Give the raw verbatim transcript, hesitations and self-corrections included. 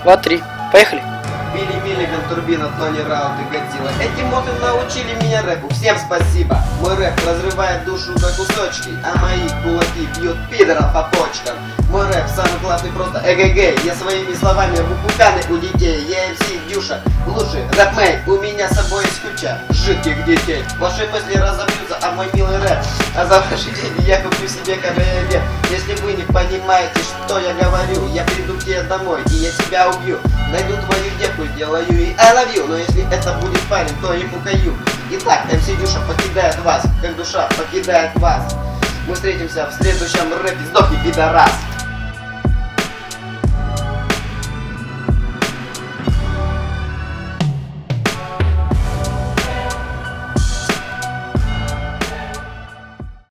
два, три. Поехали. Билли Миллиган, Турбина, Тони Раут и Годзилла. Эти моты научили меня рэпу, всем спасибо. Мой рэп разрывает душу на кусочки, а мои кулаки бьют пидоров по почкам. Мой рэп самый классный, просто эгэгэй. Я своими словами выпуканы у детей. Я эм си Дюша, лучший рэпмейт. У меня с собой есть куча жидких детей. Ваши мысли разобьются, а мой милый рэп. А за ваши деньги я куплю себе кабриолет. Если вы не понимаете, что я говорю, я приду к тебе домой и я тебя убью. Найду твою девку, делаю и I love you. Но если это будет парень, то ему каю. Итак, эм си Дюша покидает вас, как душа покидает вас. Мы встретимся в следующем рэпе. Сдохни, пидорас!